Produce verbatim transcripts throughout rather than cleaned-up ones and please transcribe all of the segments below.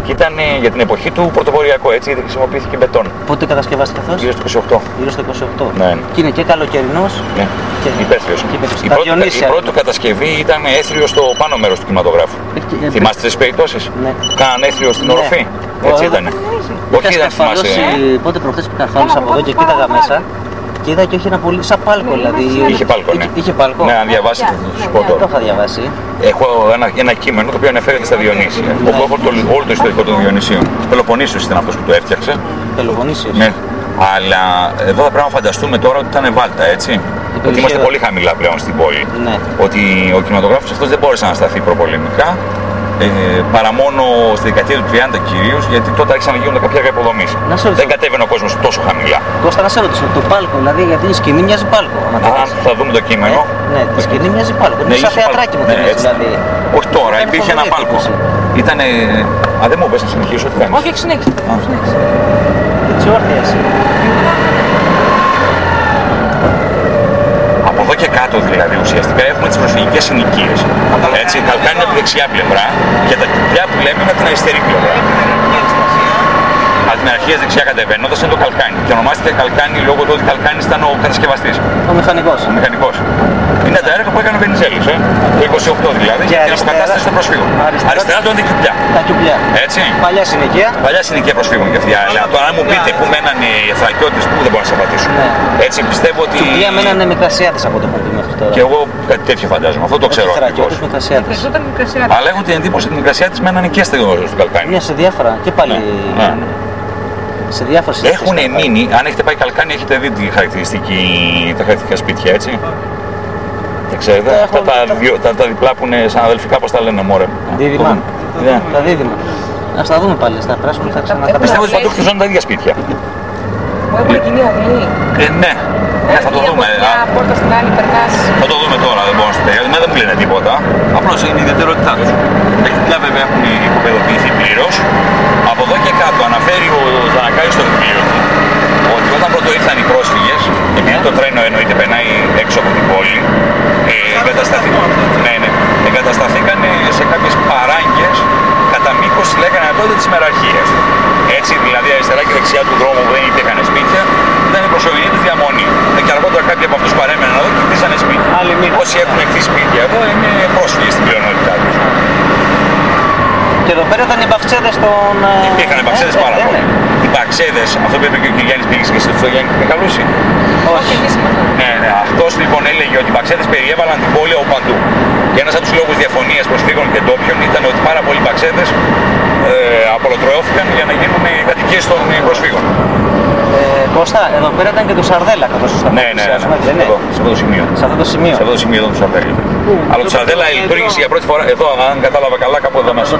Και ήταν για την εποχή του πρωτοποριακό, έτσι, γιατί χρησιμοποιήθηκε μπετόν. Πότε κατασκευάστηκε αυτός? Γύρω στο είκοσι οκτώ. Γύρω στο είκοσι οκτώ. Ναι. Και είναι και καλοκαιρινός. Ναι. Και υπαίθριος. Η, πρώτη, η πρώτη κατασκευή ήταν έθριο στο πάνω μέρος του κινηματογράφου. Και... Θυμάστε τις περιπτώσεις? Ναι. Κάναν έθριο στην ναι. οροφή. Έτσι ήταν. Όχι, δεν θυμάσαι. Πότε προχθές που καρφάλωσα από εδώ και κοίταγα μέσα. Και είδα και είχε ένα πολύ σαν πάλκο, δηλαδή. Είχε πάλκο, ναι. Είχε πάλκο. Ναι, αν διαβάσει θα σου πω τώρα. Το είχα διαβάσει. Έχω ένα, ένα κείμενο το οποίο αναφέρεται στα Διονύσια. Ναι. Όπου έχω το, όλο το ιστορικό των Διονυσίων. Πελοποννήσιος ήταν αυτός που το έφτιαξε. Πελοποννήσιος. Ναι. Αλλά εδώ θα πρέπει να φανταστούμε τώρα ότι ήταν βάλτα, έτσι. Ότι είμαστε πολύ χαμηλά πλέον στην πόλη. Ναι. Ότι ο κινηματογράφος αυτός δεν μπόρεσε να σταθεί προπολεμικά. Ε, παρά μόνο στη δεκαετία του τριάντα κυρίως, γιατί τότε άρχισαν να γίνονται κάποια υποδομής. Δεν κατέβαινε ο κόσμος τόσο χαμηλά. Κώστα, να σε ρωτήσω, το πάλκο, δηλαδή γιατί η σκηνή μοιάζει πάλκο. Αν θα δούμε το κείμενο. Ναι, ναι, η σκηνή μοιάζει πάλκο. Είναι σαν θεατράκι μου θυμίζει, δηλαδή. Όχι τώρα, υπήρχε ένα πάλκο. Ήτανε. Α, δεν μου πες να συνεχίσω, τι κάνεις? Όχι, έχει συνέχιση. Έτσι όρθια εσύ. Από εδώ και κάτω δηλαδή ουσιαστικά έχουμε τις προσφυγικές συνοικίες. Έτσι, Καλκάνι είναι από τη δεξιά πλευρά και τα κουπιά που λέμε είναι από την αριστερή πλευρά. Από την αρχαία δεξιά κατεβαίνοντας είναι το Καλκάνι. Και ονομάστηκε Καλκάνι λόγω του ότι Καλκάνης ήταν ο κατασκευαστής. Ο μηχανικός. Ο μηχανικός. Είναι τα έργα που έκανε ο Βενιζέλος, ε? Το είκοσι οκτώ δηλαδή, για την αποκατάσταση των προσφύγων. Αριστερά, αριστερά του είναι τα Τα κιουπιά. Έτσι. Παλιά συνοικία. Παλιά συνοικία προσφύγων και αυτιά. Αλλά τώρα, αν μου πείτε πού μένανε οι Εθρακιώτες, πού δεν μπορώ να σας απαντήσω. Ναι. Έτσι πιστεύω ότι. Τα κιουπιά μένανε Μικρασιάτες από το που μέχρι τώρα. Και εγώ κάτι τέτοιο φαντάζομαι. Αυτό το ξέρω. Αλλά έχω την εντύπωση ότι οι Μικρασιάτες μένανε και στο Καλκάνι. Είναι σε διάφορα και πάλι. Ναι. Σε διάφορες έχουν μείνει, αν έχετε πάει Καλκάνι, έχετε δει τη χαρακτηριστική, τα χαρακτηριστικά σπίτια, έτσι. Δεν ξέρετε, τα αυτά έχω... τα, δυο, τα, τα διπλά που είναι σαν αδελφικά, πώς τα λένε, μωρέ. Δίδυμα. Yeah. Τα δίδυμα. Ας τα δούμε πάλι, στα πράσινα θα ξανακατασταθούν. Πιστεύω ότι παντού χτιζόνται τα ίδια σπίτια. Μου έχουν κοινή αυλή. Ε, ναι. Ε, θα το δούμε. Μια πόρτα στην άλλη περνάς. Θα το δούμε τώρα, δεν μπορώ να σου πει. Εμένα δεν μου λένε τίποτα. Απλώς είναι η ιδιαιτερότητά τους. Τα κουπιά βέβαια έχουν υποπεδοποιηθεί πλήρως. Από εδώ και κάτω αναφέρει ο Ζανακάρης στο βιβλίο του ότι όταν πρώτο ήρθαν οι πρόσφυγες, επειδή το τρένο εννοείται περνάει έξω από την πόλη, ε, εγκατασταθήκαν, ναι, ναι, εγκατασταθήκαν σε κάποιες παράγκες κατά μήκος, λέγανε τότε της ημεραρχίας. Έτσι, δηλαδή αριστερά και δεξιά του δρόμου που δεν υπήρχαν σπίτια, ήταν η προσωρινή του διαμονή. Και αργότερα κάποιοι από αυτούς παρέμεναν εδώ και χτίσανε σπίτια. Όσοι έχουν χτίσει σπίτια εδώ είναι πρόσφυγες στην πλειονότητά τους. Και εδώ πέρα ήταν οι μπαξέδες των... Υπήρχαν οι μπαξέδες πάρα πολύ. Οι μπαξέδες, αυτό που είπε και ο κ. Γιάννης, πήγες και στο Γιάννη Μιχαλούση. Όχι. Ναι, ναι, αυτός λοιπόν έλεγε ότι οι μπαξέδες περιέβαλαν την πόλη από παντού. Και ένας από τους λόγους διαφωνίας προσφύγων και ντόπιων ήταν ότι πάρα πολλοί μπαξέδες ε, απολωτρωώθηκαν για να γίνουν οι κατοικίες των προσφύγων. Ε, Κώστα, εδώ πέρα ήταν και το Σαρδέλα καθώς το ναι, ναι, ναι, ναι, ναι. Εδώ, σε αυτό το σημείο. Σε αυτό το σημείο. Σε αυτό το σημείο εδώ του Σαρδέλα. Αλλά το Σαρδέλα λειτουργήσε για πρώτη φορά, εδώ αν κατάλαβα καλά, κάπου εδώ μέσα.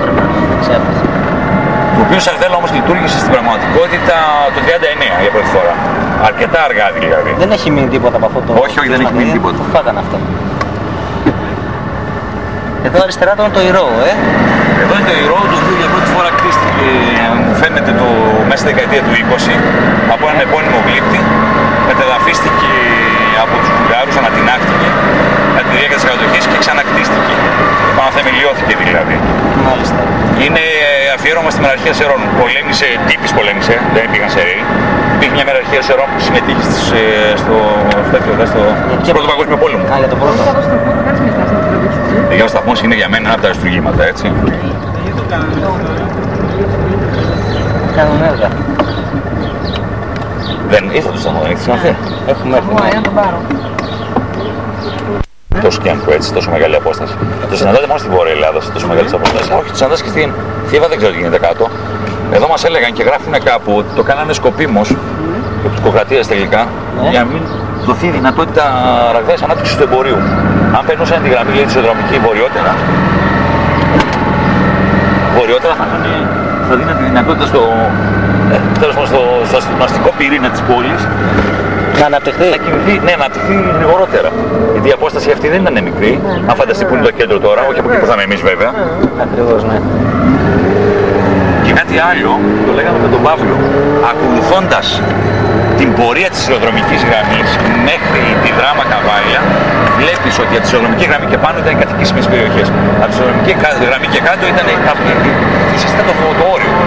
Το οποίο Σαρδέλα όμως λειτουργήσε στην πραγματικότητα το τριάντα εννέα για πρώτη φορά. Αρκετά αργά δηλαδή. Δεν έχει μείνει τίποτα από αυτό το... Όχι, όχι, δεν έχει μείνει τίποτα. Πού φάγανε αυτό. Εδώ αριστερά ήταν το Ηρώο, ε. Εδώ είναι το Ηρώο, το οποίο για πρώτη φορά κτίστηκε, μου φαίνεται, το, μέσα στη δεκαετία του είκοσι από έναν επώνυμο γλύπτη. Μετεδαφίστηκε από τους Βουλγάρους, ανατινάχτηκε κατά τη διάρκεια της κατοχής και ξανακτίστηκε. Επαναθεμελιώθηκε δηλαδή. Μάλιστα. Είναι αφιέρωμα στη μεραρχία Σερών. Πολέμησε, τύπης πολέμησε, δεν πήγαν σε ρέι. Υπήρχε μια μεραρχία Σερών που συμμετείχε στις, στο, στο, στο, στο Πρώτο Παγκόσμιο Πόλεμο. Α, για το πρώτο. Ο σταθμός είναι για μένα ένα από τα αριστουργήματα, έτσι. Κάνουν έργα. Δεν ήρθε το σταθμό, δεν έχεις ξαναθεί. Έχουμε έρθει. Ωραία, να τον πάρω. Τόσο κέμπου έτσι, τόσο μεγάλη απόσταση. Το συναντάτε μόνο στη Βόρεια Ελλάδα, σε τόσο μεγάλη απόσταση. Όχι, το συναντάς και στην Θήβα, δεν ξέρω τι γίνεται κάτω. Εδώ μας έλεγαν και γράφουν κάπου ότι το κάνανε σκοπίμως, οπτικοκρατίας τελικά, για να μην δοθεί δυνατότητα ραγδαίας ανάπτυξης του εμπορίου. Αν περνούσαν τη γραμμή, λέει, τη ισοδρομική βορειότερα, βορειότερα θα, θα δίνει τη δυνατότητα στο, ε, τέλος πάντων, στο, στο, στο αστικό πυρήνα της πόλης να αναπτυχθεί. Να κινηθεί, ναι, να αναπτυχθεί γρηγορότερα. Γιατί η απόσταση αυτή δεν ήταν μικρή. Αν φανταστεί που είναι το κέντρο τώρα, όχι από εκεί που θα είμαι εμείς βέβαια. Ακριβώς, ναι. Και κάτι άλλο, το λέγαμε με τον Παύλο, ακολουθώντας την πορεία της σιδηροδρομικής γραμμής μέχρι τη Δράμα Καβάλια, βλέπεις ότι από τη σιδηροδρομική γραμμή και πάνω ήταν οι κατοικήσιμες περιοχές. Από τη σιδηροδρομική γραμμή και κάτω ήταν ουσιαστικά το, το όριο.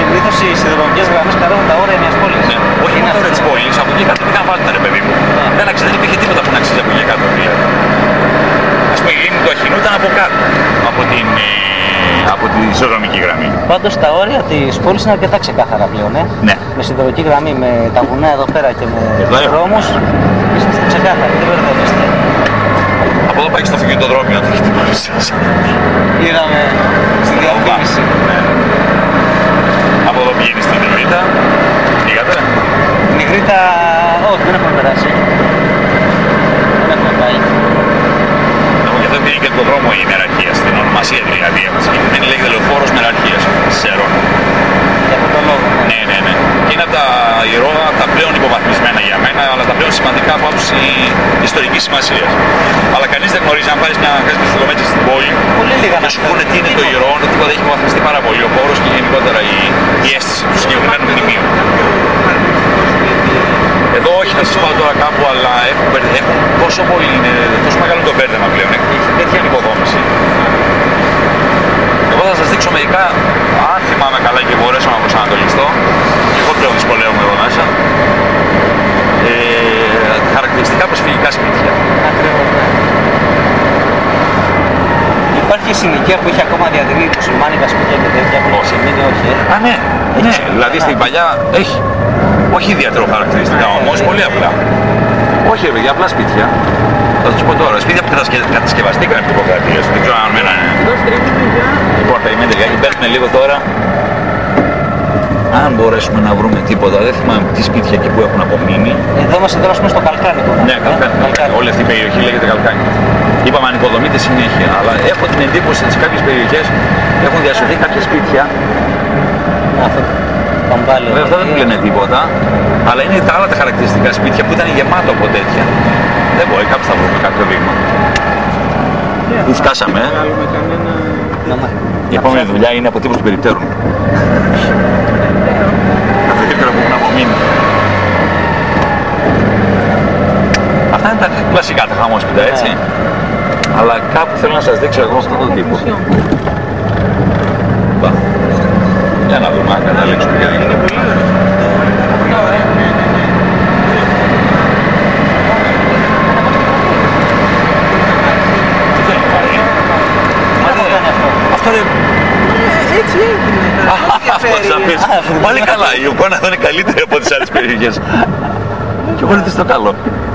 Συνήθως οι σιδηροδρομικές γραμμές καραίνουν τα όρια μιας πόλης. Ναι. Όχι μόνο τα όρια της πόλης, από εκεί κάτω πήγαν βάλτε ρε παιδί μου. Δεν άξιζε, δεν υπήρχε τίποτα που να αξίζει από εκεί κάτω δηλαδή. Ας πούμε η λίμνη του Αχινού ήταν από κάτω, από την, ε, από τη σιδηροδρομική γραμμή. Πάντως τα όρια της πόλης είναι αρκετά ξεκάθαρα πλέον, ε. Ναι. Με σιδηροδρομική γραμμή, με τα βουνά εδώ πέρα και με Εδώ δρόμους, είστε ξεκάθαροι, δεν μπερδεύεστε. Από εδώ πάει στο αυτοκινητοδρόμιο, αν έχετε την σας. Είδαμε στη διαφήμιση. Ναι. Από εδώ πηγαίνει στην Νιγρίτα. Πήγατε. Νιγρίτα, όχι, δεν έχουμε περάσει. Δεν έχουμε πάει. Γι' αυτό είναι και το δρόμο η Μεραρχίας, την ονομασία δηλαδή. Δεν λέγεται λεωφόρος Μεραρχίας, Σερών. Για αυτόν τον λόγο. Ναι, ναι, ναι. Και είναι από τα ηρώα τα πλέον υποβαθμισμένα για μένα, αλλά τα πλέον σημαντικά από άποψη ιστορικής σημασίας. Αλλά κανείς δεν γνωρίζει, αν πάρεις μια χιλιόμετρα στην πόλη, Πολύ λίγα και σου πούνε τι είναι το ηρώο, ότι τίποτα έχει υποβαθμιστεί πάρα πολύ ο χώρος και γενικότερα η, η αίσθηση του συγκεκριμένου μνημείου. Εδώ όχι, θα σας πάω τώρα κάπου, αλλά έχουν, έχουν τόσο πολύ, είναι τόσο μεγάλο το μπέρδεμα πλέον, έχει τέτοια υποδόμηση. Εγώ θα σας δείξω μερικά, αν θυμάμαι καλά και μπορέσω να προσανατολιστώ, και εγώ πλέον δυσκολεύομαι εδώ μέσα, ε, χαρακτηριστικά προσφυγικά σπίτια. Ακριβώς, ναι. Υπάρχει συνοικία που έχει ακόμα διατηρεί μουσουλμάνικα σπίτια και τέτοια που έχει μείνει, όχι. Ε. Α, ναι, ναι, Έχει. δηλαδή στην παλιά έχει, όχι ιδιαίτερο χαρακτηριστικά όμως, πολύ απλά. Όχι ρε παιδιά, απλά σπίτια. Θα σας πω τώρα, σπίτια που κατασκευαστήκαν επί δημοκρατίας, δεν ξέρω αν μένα είναι. Λοιπόν, περιμένετε λιγάκι, μπαίνουμε λίγο τώρα. Αν μπορέσουμε να βρούμε τίποτα, δεν θυμάμαι τι σπίτια εκεί που έχουν απομείνει. Εδώ είμαστε τώρα πούμε, στο Καλκάνικο. Ναι, Καλκάνι. Καλκάνι. Όλη αυτή η περιοχή λέγεται Καλκάνι. Είπαμε αν υποδομείται συνέχεια, αλλά έχω την εντύπωση ότι σε κάποιες περιοχές έχουν διασωθεί κάποια σπίτια. Αυτό το καμπάλαιο. Βέβαια αυτά δεν μου λένε τίποτα, αλλά είναι τα άλλα τα χαρακτηριστικά σπίτια που ήταν γεμάτο από τέτοια. Δεν μπορεί, κάπου θα βρούμε κάποιο δείγμα. Πού φτάσαμε, ε? Η επόμενη δουλειά είναι αποτύπωση των περιπτέρων. Τα περίπτερα που έχουν απομείνει. Αυτά είναι τα κλασικά τα χαμόσπιτα, έτσι. Αλλά κάπου θέλω να σας δείξω εγώ αυτόν τον τύπο. Πα. Για να δούμε αν καταλήξουμε για να αυτό είναι... Έτσι έγινε. Αυτό θα πεις. Πάλι καλά, η εικόνα εδώ είναι καλύτερη από τις άλλες περιοχές. Και εγώ είναι στο καλό.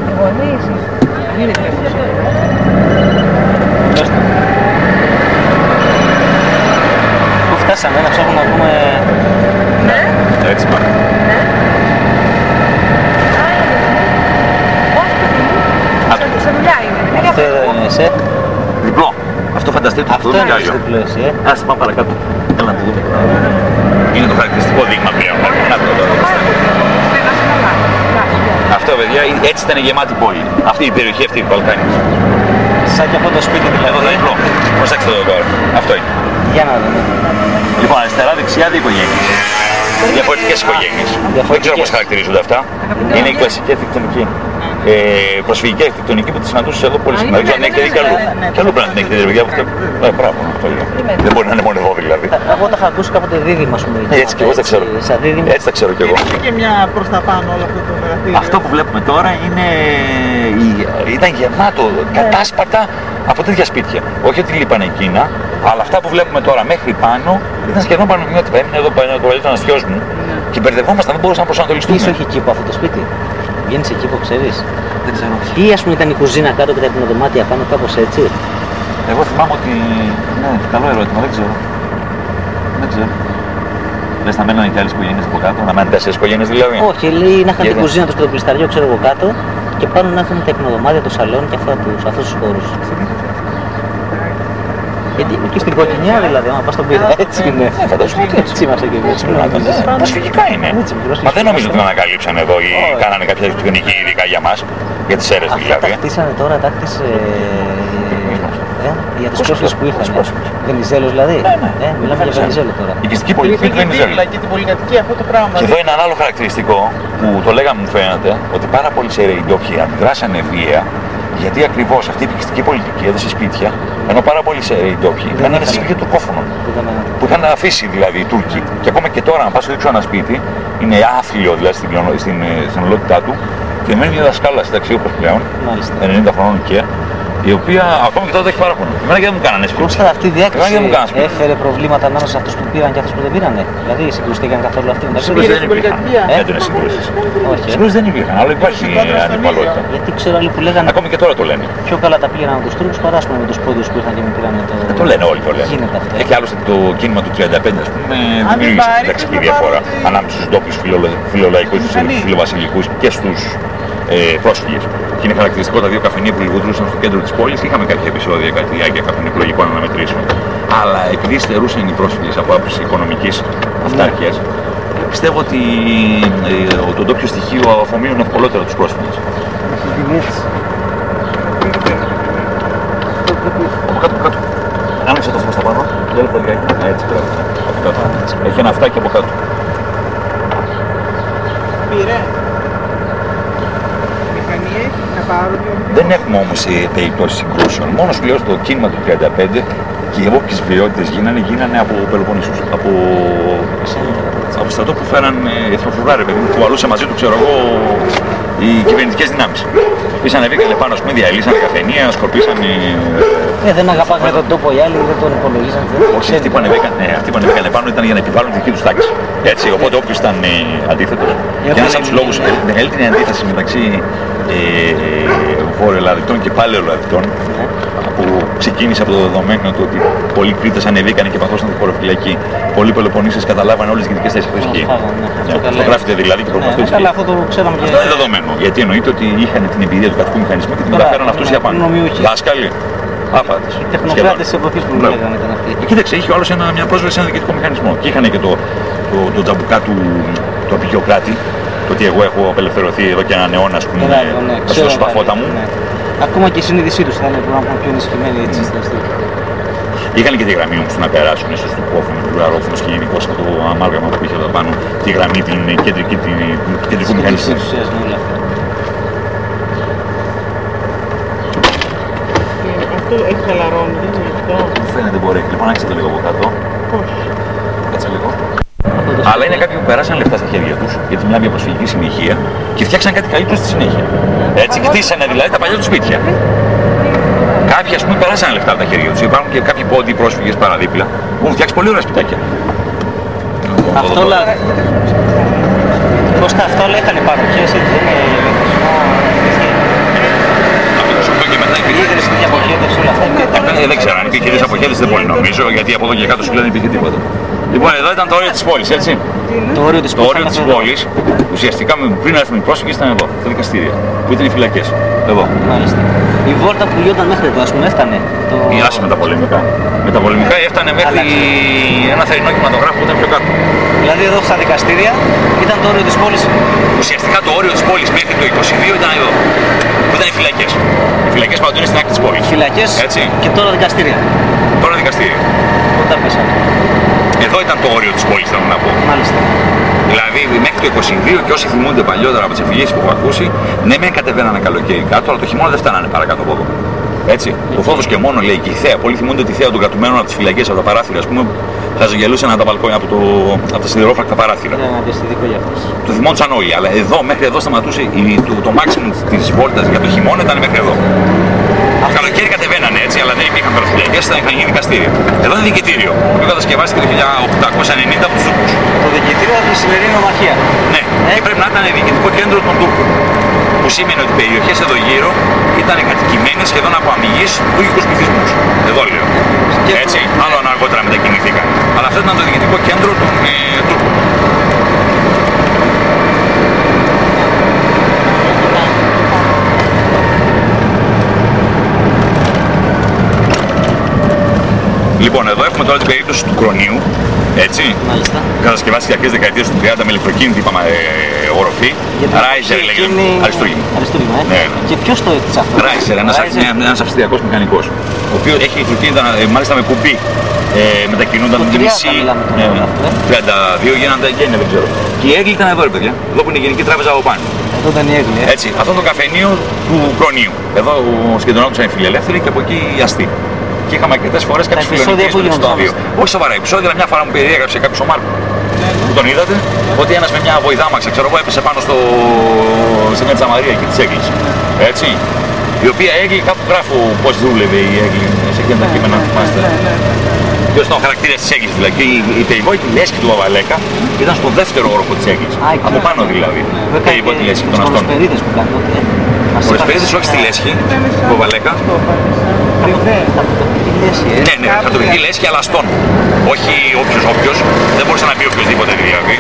Πού φτάσαμε, να ψάχνουμε να πούμε... Ναι. Έτσι πάμε. Ναι. Όχι, σε δουλειά είναι. Αυτό είναι εσύ. Διπλό. Αυτό φανταστείτε το Αυτό δούμε είναι κι άλλο. στο διπλό εσύ, ε. Ας πάμε παρακάτω. Έλα να το δούμε. Είναι το χαρακτηριστικό δείγμα πλέον. Να το δούμε. Αυτό παιδιά, έτσι ήταν γεμάτη η πόλη. Αυτή η περιοχή αυτή, η Βαλκάνη. Σαν και αυτό το σπίτι Εδώ δηλαδή. το διπλό. Προσέξτε το τώρα. Αυτό είναι. Για να δούμε. Λοιπόν, αριστερά, δεξιά, δύο οικογένειες. Διαφορετικές οικογένειες. Δεν ξέρω πώς χαρακτηρίζονται αυτά. Είναι η κλασική αρχιτεκτονική. Ε, προσφυγική αρχιτεκτονική που τη συναντούσε εδώ πολύ συχνά. Δεν ξέρω αν έχετε δει κι αλλού. Κι αλλού πρέπει να την έχετε δει, παιδιά. Ε, μπράβο, αυτό λέω. Δεν μπορεί να είναι μόνο εδώ δηλαδή. Εγώ τα είχα ακούσει κάποτε δίδυμα, ας πούμε. Έτσι κι εγώ τα ξέρω. Σαν δίδυμα. Έτσι τα ξέρω κι εγώ. Είχε και μια προς τα πάνω όλο αυτό το μεγαθύριο. Αυτό που βλέπουμε τώρα είναι... ήταν γεμάτο κατάσπατα από τέτοια σπίτια. Όχι ότι λείπανε εκείνα, αλλά αυτά που βλέπουμε τώρα μέχρι πάνω ήταν σχεδόν πανομοιότυπα. Έμεινε εδώ πάνω το παλιό αστιός μου και μπερδευόμασταν, δεν μπορούσαμε να προσανατολιστούμε. Πίσω έχει κήπο αυτό το σπίτι. Βγαίνεις εκεί που ξέρεις. Δεν ξέρω. Ή ας πούμε ήταν η κουζίνα κάτω και τα υπνοδωμάτια πάνω, κάπως έτσι. Εγώ θυμάμαι ότι... ναι, καλό ερώτημα, δεν ξέρω. Δεν ξέρω. Λες να μένανε και άλλες οικογένειες από κάτω, να μένουν τέσσερις οικογένειες δηλαδή. Όχι, λέει να είχαν την Γιατί? κουζίνα τους και το πλυσταριό, ξέρω εγώ κάτω και πάνω να έχουν τα υπνοδωμάτια, το σαλόνι και αυτά τους, αυτούς τους χώρους. Γιατί είναι και στην κοκκινιά δηλαδή, άμα πας στον πύρα, έτσι είναι. Ναι, φαντάζομαι ότι έτσι. Έτσι είμαστε και εμείς. Προσφυγικά είναι. Έτσι, Μα δεν νομίζω ότι την ανακαλύψαν εδώ ή κάνανε κάποια αρχιτεκτονική ειδικά για μας, για τις αίρες Αυτά τα δηλαδή. χτίσανε τώρα, τα χτίσε ε, για τους Πώς πρόσφυγες το- που ήρθαν. τους πρόσφυγες. Βενιζέλος δηλαδή. Ναι, ναι. Ε, μιλάμε για Βενιζέλο τώρα. Η οικιστική πολιτική του Βενιζέλου. δίπλα και την πολυκατοικία αυτό το πράγμα. Και εδώ είναι ένα άλλο χαρακτηριστικό που το λέγαμε μου φαίνεται ότι πάρα πολλοί σεραίοι ντόπιοι αντιδράσανε βία γιατί ακριβώς αυτή η επικιστική πολιτική έδωσε σπίτια ενώ πάρα πολλοί σεραίοι ντόπιοι μένανε σε σπίτια τουρκόφωνων. που είχαν αφήσει δηλαδή οι Τούρκοι. Και ακόμα και τώρα, αν πας δείξω ένα σπίτι, είναι άθλιο δηλαδή στην, στην, στην ολότητά του και μένει μια δασκάλα συνταξιούχος πλέον, ενενήντα χρονών και, η οποία ακόμα και τότε έχει παράπονο. Εμένα και δεν μου κάνανε σπίτι. Κώστα, αυτή η διάκριση έφερε προβλήματα ανάμεσα σε αυτούς που πήραν και αυτούς που δεν πήρανε. Δηλαδή συγκρουστήκαν καθόλου αυτοί μεταξύ τους. Συγκρούσεις δεν υπήρχαν. Έντονες συγκρούσεις. Συγκρούσεις δεν υπήρχαν, αλλά υπάρχει αντιπαλότητα. Γιατί ξέρω άλλοι που λέγανε. Ακόμη και τώρα το λένε. Πιο καλά τα πήγαιναν με τους Τούρκους παρά με τους πόντιους που ήρθαν και με πήραν το. Δεν το λένε όλοι, το λένε. Γίνεται αυτό. Έχει άλλωστε το κίνημα του τριάντα πέντε, ας πούμε, δημιούργησε την ταξική διαφορά ανάμεσα στους ντόπιους φιλολαϊκούς, τους φιλοβασιλικούς και στους ε, πρόσφυγες. Και είναι χαρακτηριστικό τα δύο καφενεία που λιγοτρούσαν στο κέντρο της πόλης. Είχαμε κάποια επεισόδια κατά τη διάρκεια κάποιων εκλογικών αναμετρήσεων. Αλλά επειδή στερούσαν οι πρόσφυγες από άποψη οικονομικής αυτάρκειας, πιστεύω ότι ε, το ντόπιο στοιχείο αφομοίωνε ευκολότερα τους πρόσφυγες. Από κάτω, από κάτω. Άνοιξε το φως στα πάνω. Για λεπτά λιγάκι. Έτσι, πράγμα. Από κάτω. Έχει ένα αυτάκι από κάτω. Πήρε. Δεν έχουμε όμως περιπτώσεις συγκρούσεων. Μόνο σου λέω στο κίνημα του τριάντα πέντε και οι όποιες βιαιότητες γίνανε, γίνανε από Πελοποννήσους. Από, από στρατό που φέραν εθνοφρουρά, ρε παιδί μου, που κουβαλούσε μαζί του, ξέρω εγώ, οι κυβερνητικές δυνάμεις. Επίσης ανεβήκανε πάνω, ας πούμε, διαλύσανε καφενεία, σκορπίσανε. Ε, δεν αγαπάγανε τον τόπο οι άλλοι, δεν τον υπολογίζαν. Όχι, αυτοί που ανεβήκανε, ναι, αυτοί που ανεβήκανε πάνω ήταν για να επιβάλλουν τη δική τους τάξη. Έτσι, οπότε όποιος ήταν ε, αντίθετος. Και ένας από τους λόγους, μεγαλύτερη αντίθεση μεταξύ ε, βορειοελλαδιτών και παλαιοελλαδιτών, που ξεκίνησε από το δεδομένο του ότι πολλοί Κρήτες ανεβήκανε και παθώσαν τη χωροφυλακή. Πολλοί Πελοποννήσες καταλάβανε όλες τις γενικές θέσεις που ισχύει. Το γράφεται δηλαδή και προπαστώ ισχύει. Αλλά αυτό το ξέραμε και. Αυτό είναι δεδομένο. Γιατί εννοείται ότι είχαν την εμπειρία του κρατικού μηχανισμού και την μεταφέραν αυτούς για πάνω. Δάσκαλοι. Άφατες. Οι τεχνοκράτες της εποχής που λέγανε ήταν αυτοί. Κοίταξε, είχε όλος ένα, μια πρόσβαση σε ένα διοικητικό μηχανισμό. Και είχαν και το, το, το τζαμπουκά του, του απεικιοκράτη. Το ότι εγώ έχω απελευθερωθεί εδώ και έναν αιώνα, ας πούμε, στο σπαφώτα μου. Ακόμα και η συνείδησή τους θα είναι πιο ενισχυμένη έτσι στην αστή. Είχαν και τη γραμμή όμως να περάσουν ίσως του κόφωνου, του αερόφωνος και γενικώς αυτό το αμάλγαμα που είχε εδώ πάνω, τη γραμμή, την κεντρική, την κεντρικού μηχανισμού. Αυτό έχει χαλαρώνει, δεν είναι αυτό. Μου φαίνεται μπορεί. Λοιπόν, άρχισε το λίγο από κάτω. Πώς. Κάτσε λίγο. Αλλά είναι κάποιοι που περάσαν λεφτά στα χέρια τους, γιατί μιλάμε για προσφυγική συνεχεία, και φτιάξαν κάτι καλύτερο στη συνέχεια. Έτσι, χτίσανε δηλαδή τα παλιά τους σπίτια. Κάποιοι, ας πούμε, περάσαν λεφτά από τα χέρια τους. Υπάρχουν και κάποιοι πόντιοι πρόσφυγες παραδίπλα που έχουν φτιάξει πολύ ωραία σπιτάκια. Αυτό όλα. Κώστα, αυτά όλα είχαν παροχές, έτσι δεν είναι. Δεν ξέρω αν υπήρχε ιδέες αποχέτευση, δεν πολύ νομίζω, γιατί από εδώ και κάτω σου λένε υπήρχε τίποτα. Λοιπόν, εδώ ήταν το όριο της πόλης, έτσι. Το όριο της το όριο της πόλης, ουσιαστικά πριν έρθουν οι πρόσφυγες ήταν εδώ, τα δικαστήρια, που ήταν οι φυλακές. Εδώ. Μάλιστα. Η βόλτα που γινόταν μέχρι εδώ, ας πούμε, έφτανε. Το... Η άση με τα πολεμικά. Με τα πολεμικά έφτανε μέχρι Αλλά... ένα θερινό κινηματογράφο που ήταν πιο κάτω. Δηλαδή εδώ στα δικαστήρια ήταν το όριο της πόλης. Ουσιαστικά το όριο της πόλης μέχρι το είκοσι δύο ήταν εδώ. Που ήταν οι φυλακές. Οι φυλακές παντού είναι στην άκρη της πόλης. Φυλακές και τώρα δικαστήρια. Τώρα δικαστήρια. Όταν πέσανε. Εδώ ήταν το όριο της πόλης, θέλω να πω. Μάλιστα. Δηλαδή μέχρι το είκοσι δύο και όσοι θυμούνται παλιότερα από τις εφηγήσεις που έχω ακούσει, ναι, μεν κατεβαίνανε καλοκαίρι κάτω, αλλά το χειμώνα δεν φτάνανε παρακάτω από εδώ. Έτσι. Το φόβος και μόνο λέει και η θέα. Πολλοί θυμούνται τη θέα των κρατουμένων από τις φυλακές, από τα παράθυρα, ας πούμε, θα ζεγελούσαν από τα μπαλκόνια από, το, από τα σιδηρόφρακτα παράθυρα. Ναι, αντιστοιχικό για αυτούς. Το θυμόντουσαν όλοι, αλλά εδώ, μέχρι εδώ σταματούσε η, το, το maximum της βόλτας για το χειμώνα ήταν μέχρι εδώ. Το καλοκαίρι κατεβαίνανε έτσι, αλλά δεν υπήρχαν παραθυριακές, θα είχαν γίνει δικαστήριο. Εδώ είναι δικητήριο, το οποίο κατασκευάστηκε το χίλια οκτακόσια ενενήντα από τους Τούρκους. Το δικητήριο από τη σημερινή νομαρχία. Ναι, ε? και πρέπει να ήταν διοικητικό κέντρο των Τούρκων. Που σήμαινε ότι οι περιοχές εδώ γύρω ήταν κατοικημένες σχεδόν από αμυγείς τουρκικούς πληθυσμούς. Εδώ λέω. Έτσι, άλλο αν αργότερα μετακινηθήκαν. Αλλά αυτό ήταν το διοικητικό κέντρο των ε, Τούρκων. Λοιπόν, εδώ έχουμε τώρα την περίπτωση του Κρονίου, έτσι. Μάλιστα. Κατασκευάστηκε αρχές δεκαετίας του τριάντα με ηλεκτροκίνητη είπαμε, ε, οροφή. Ράιζερ λέγεται. Αριστούργημα. Αριστούργημα, ε. Ναι, ναι. Και ποιος το έκτισε αυτό? Ράιζερ, ένας, ένας αυστριακός μηχανικός. Ο οποίος έχει ηλεκτροκίνητα, ε, μάλιστα με κουμπί. Ε, μετακινούνταν με μισή. Ναι, τριάντα δύο γίνονται γένεια, δεν ξέρω. Και η έγκλη ήταν εδώ, ρε παιδιά. Εδώ που είναι η Γενική Τράπεζα από πάνω. Εδώ ήταν η έγκλη. Ε. Έτσι, αυτό είναι το καφενείο του Κρονίου. Εδώ συγκεντρωνόντουσαν οι φιλελεύθεροι και από εκεί οι αστεί. Και είχαμε αρκετές φορές κάποιους επεισόδια που φιλονικίες στο γίνονται άδειο. Όχι σοβαρά επεισόδια, αλλά μια φορά μου περιέγραψε κάποιος ο Μάρκο. Που τον είδατε, ότι ένας με μια βοηδάμαξα, ξέρω εγώ, έπεσε πάνω στο... σε μια τζαμαρία και της έγκλεισε. Έτσι. Η οποία έγκλη, κάπου γράφω πώς δούλευε η έγκλη, σε εκείνα τα κείμενα, θυμάστε. Ποιος ήταν ο χαρακτήρας της έγκλης δηλαδή. Και η, η περιβόητη λέσχη του Βαβαλέκα ήταν στο δεύτερο όροφο της έγκλης. Από πάνω δηλαδή. Η περιβόητη λέσχη των αστών. Περίδες που κάνει τότε. Πολλές περίδες όχι στη λέσχη, του Βαβαλέκα. Ναι, ναι, χαρτοπηδική λέσχη αλλά αστών. Όχι όποιος όποιος. Δεν μπορούσε να μπει οποιοσδήποτε δηλαδή.